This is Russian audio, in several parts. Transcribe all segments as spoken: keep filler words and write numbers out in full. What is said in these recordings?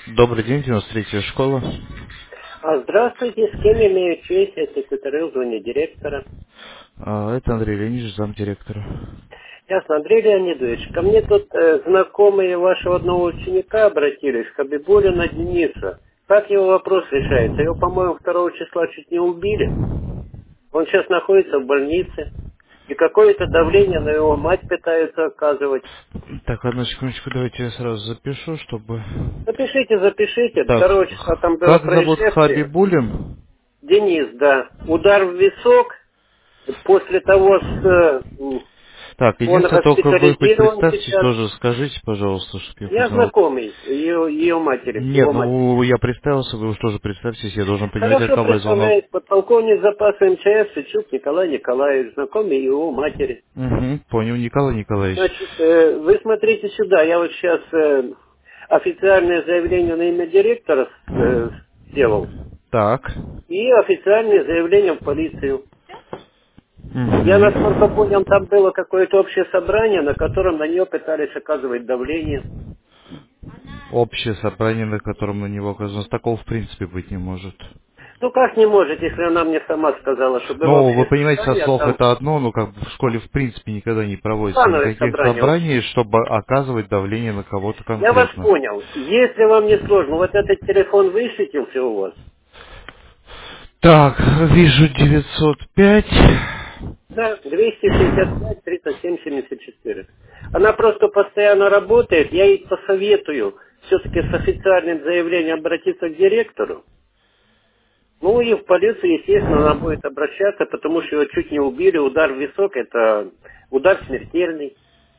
Добрый день, девяносто третья школа. А, Здравствуйте, с кем имею честь? Я секретарь звания директора. А, Это Андрей Леонидович, замдиректора. Ясно, Андрей Леонидович, ко мне тут э, знакомые вашего одного ученика обратились, Хабибулина Дениса. Как его вопрос решается? Его, по-моему, второго числа чуть не убили. Он сейчас находится в больнице. И какое-то давление на его мать пытаются оказывать. Так, одну секундочку, давайте я сразу запишу, чтобы... Запишите, запишите. Так, Второго числа х- там было как зовут происшествие. Хабибулин? Денис, да. Удар в висок. После того с... э, м, Так, Он единственное, только вы хоть госпитализирован представьтесь сейчас. тоже, скажите, пожалуйста, чтобы я хоть Я знал. знакомый ее, ее матери, Нет, его матери. ну я представился, вы уж тоже представьтесь, я должен понимать, от Хорошо кого я звонок. представляет подполковник запаса МЧС Сычук Николай Николаевич, знакомый его матери. Угу, понял, Николай Николаевич. Значит, э, вы смотрите сюда, я вот сейчас э, официальное заявление на имя директора э, сделал Так. и официальное заявление в полицию. Я, насколько Угу. понял, там было какое-то общее собрание, на котором на нее пытались оказывать давление. Общее собрание, на котором на него оказалось, такого в принципе быть не может. Ну как не может, если она мне сама сказала, что было Ну, вы общее понимаете, со собрание, а слов там это одно, но как бы в школе в принципе никогда не проводится плановое никаких собрание общее. собраний, чтобы оказывать давление на кого-то Я вас конкретно. понял. Если вам не сложно, вот этот телефон высветился у вас? Так, вижу девятьсот пять. Да, двести шестьдесят пять тридцать семь семьдесят четыре. Она просто постоянно работает. Я ей посоветую все-таки с официальным заявлением обратиться к директору. Ну и в полицию, естественно, она будет обращаться, потому что его чуть не убили. Удар в висок– это удар смертельный.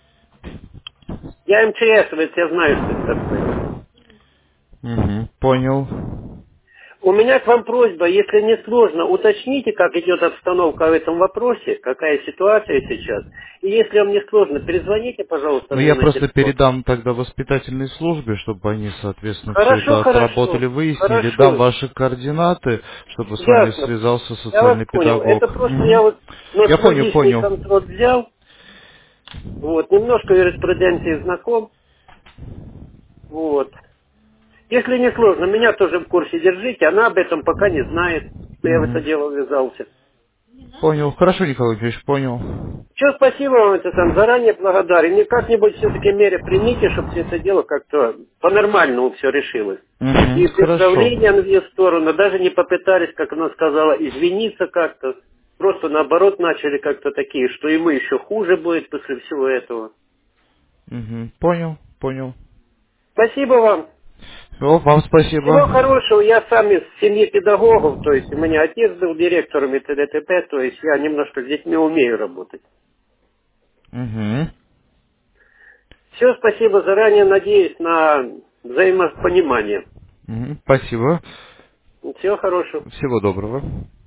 Я МЧСовец, я знаю, что это такое. Угу, понял. У меня к вам просьба, если не сложно, уточните, как идет обстановка в этом вопросе, какая ситуация сейчас. И если вам не сложно, перезвоните, пожалуйста, Ну, мне я на просто телефон. передам тогда воспитательной службе, чтобы они, соответственно, все Хорошо, это отработали, хорошо, выяснили. Дам хорошо. ваши координаты, чтобы с вами Ясно. связался Я вас социальный понял. педагог. Это просто я Мгм. вот на Я свой понял, личный понял. контроль взял, вот, немножко юриспруденции знаком, вот. Если не сложно, меня тоже в курсе держите, она об этом пока не знает, что я в это Мгм. дело ввязался. Понял. Хорошо, Николай Ильич, понял. Все, спасибо вам, это там заранее благодарен. И как-нибудь все-таки меры примите, чтобы все это дело как-то по-нормальному все решилось. Мгм. И без Хорошо. давления на ее сторону, даже не попытались, как она сказала, извиниться как-то. Просто наоборот начали как-то такие, что ему еще хуже будет после всего этого. Мгм. Понял, понял. Спасибо вам. О, вам спасибо. Всего хорошего. Я сам из семьи педагогов, то есть у меня отец был директором и т.д. т.п., то есть я немножко с детьми умею работать. Угу. Все, спасибо заранее, надеюсь на взаимопонимание. Мгм. Спасибо. Всего хорошего. Всего доброго.